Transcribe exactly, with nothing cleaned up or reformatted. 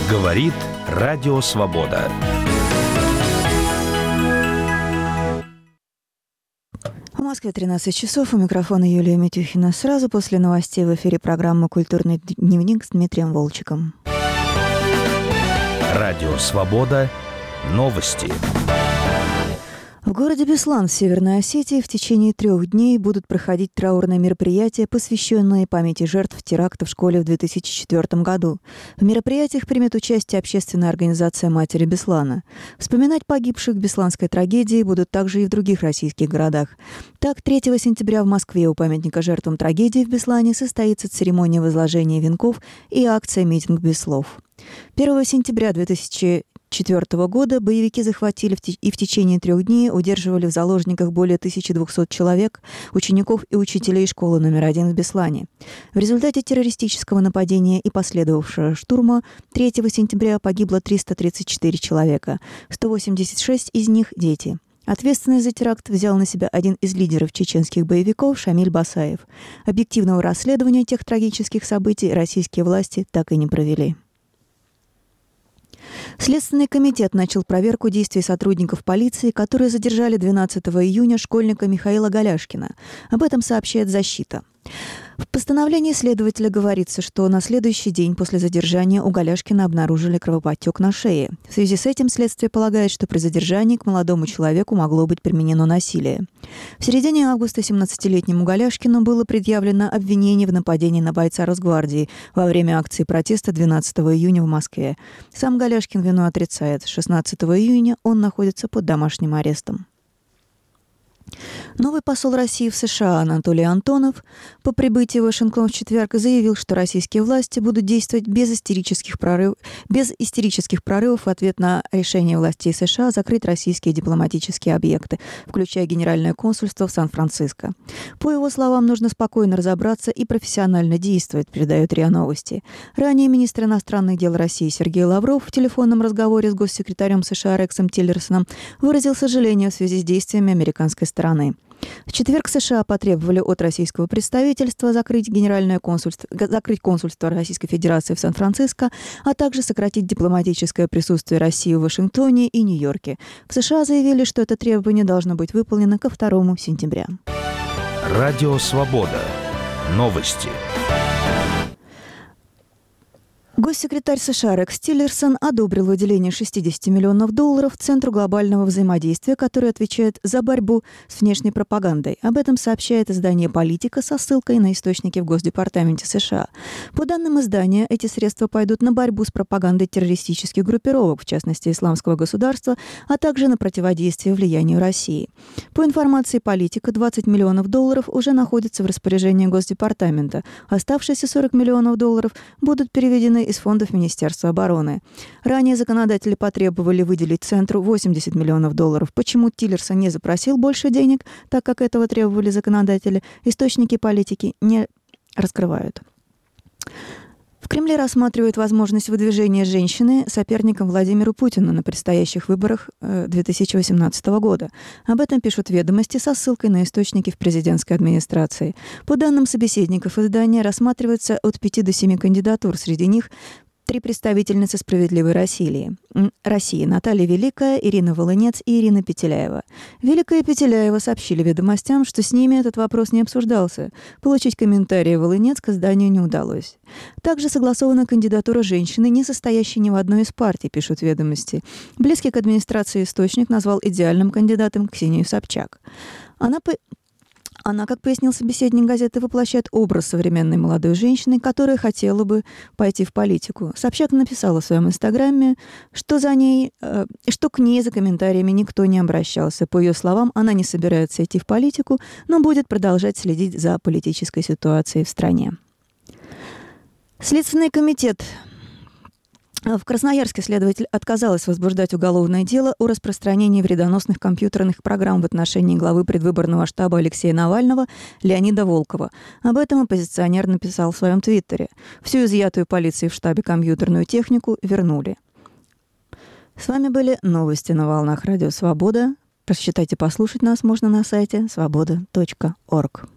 Говорит Радио Свобода. В Москве тринадцать часов. У микрофона Юлия Митюхина. Сразу после новостей в эфире программы «Культурный дневник» с Дмитрием Волчиком. Радио Свобода. Новости. В городе Беслан в Северной Осетии в течение трех дней будут проходить траурные мероприятия, посвященные памяти жертв теракта в школе в две тысячи четвёртом году. В мероприятиях примет участие общественная организация «Матери Беслана». Вспоминать погибших в бесланской трагедии будут также и в других российских городах. Так, третьего сентября в Москве у памятника жертвам трагедии в Беслане состоится церемония возложения венков и акция «Митинг без слов». первого сентября две тысячи четвёртого года боевики захватили в те- и в течение трех дней удерживали в заложниках более тысячи двухсот человек, учеников и учителей школы номер один в Беслане. В результате террористического нападения и последовавшего штурма третьего сентября погибло триста тридцать четыре человека, сто восемьдесят шесть из них – дети. Ответственность за теракт взял на себя один из лидеров чеченских боевиков Шамиль Басаев. Объективного расследования тех трагических событий российские власти так и не провели. Следственный комитет начал проверку действий сотрудников полиции, которые задержали двенадцатого июня школьника Михаила Голяшкина. Об этом сообщает «Защита». В постановлении следователя говорится, что на следующий день после задержания у Голяшкина обнаружили кровоподтек на шее. В связи с этим следствие полагает, что при задержании к молодому человеку могло быть применено насилие. В середине августа семнадцатилетнему Голяшкину было предъявлено обвинение в нападении на бойца Росгвардии во время акции протеста двенадцатого июня в Москве. Сам Голяшкин вину отрицает. шестнадцатого июня он находится под домашним арестом. Новый посол России в США Анатолий Антонов по прибытии в Вашингтон в четверг заявил, что российские власти будут действовать без истерических, прорыв... без истерических прорывов в ответ на решение властей США закрыть российские дипломатические объекты, включая Генеральное консульство в Сан-Франциско. По его словам, нужно спокойно разобраться и профессионально действовать, передает РИА Новости. Ранее министр иностранных дел России Сергей Лавров в телефонном разговоре с госсекретарем США Рексом Тиллерсоном выразил сожаление в связи с действиями американской стороны. Страны. В четверг США потребовали от российского представительства закрыть генеральное консульство, закрыть консульство Российской Федерации в Сан-Франциско, а также сократить дипломатическое присутствие России в Вашингтоне и Нью-Йорке. В США заявили, что это требование должно быть выполнено ко второго сентября. Радио Свобода. Новости. Госсекретарь США Рекс Тиллерсон одобрил выделение шестьдесят миллионов долларов Центру глобального взаимодействия, который отвечает за борьбу с внешней пропагандой. Об этом сообщает издание «Политика» со ссылкой на источники в Госдепартаменте США. По данным издания, эти средства пойдут на борьбу с пропагандой террористических группировок, в частности Исламского государства, а также на противодействие влиянию России. По информации «Политика», двадцать миллионов долларов уже находятся в распоряжении Госдепартамента. Оставшиеся сорок миллионов долларов будут переведены из фондов Министерства обороны. Ранее законодатели потребовали выделить Центру восемьдесят миллионов долларов. Почему Тиллерсон не запросил больше денег, так как этого требовали законодатели, источники «Политики» не раскрывают. В Кремле рассматривают возможность выдвижения женщины соперником Владимиру Путину на предстоящих выборах две тысячи восемнадцатого года. Об этом пишут «Ведомости» со ссылкой на источники в президентской администрации. По данным собеседников издания, рассматривается от пяти до семи кандидатур. Среди них три представительницы «Справедливой России». России Наталья Великая, Ирина Волынец и Ирина Петеляева. Великая и Петеляева сообщили «Ведомостям», что с ними этот вопрос не обсуждался. Получить комментарии Волынец к изданию не удалось. Также согласована кандидатура женщины, не состоящей ни в одной из партий, пишут «Ведомости». Близкий к администрации источник назвал идеальным кандидатом Ксению Собчак. Она по... Она, как пояснил собеседник газеты, воплощает образ современной молодой женщины, которая хотела бы пойти в политику. Собчак написала в своем инстаграме, что, за ней, э, что к ней за комментариями никто не обращался. По ее словам, она не собирается идти в политику, но будет продолжать следить за политической ситуацией в стране. Следственный комитет. В Красноярске следователь отказалась возбуждать уголовное дело о распространении вредоносных компьютерных программ в отношении главы предвыборного штаба Алексея Навального Леонида Волкова. Об этом оппозиционер написал в своем твиттере. Всю изъятую полицией в штабе компьютерную технику вернули. С вами были новости на волнах Радио Свобода. Прочитать и послушать нас можно на сайте свобода точка орг.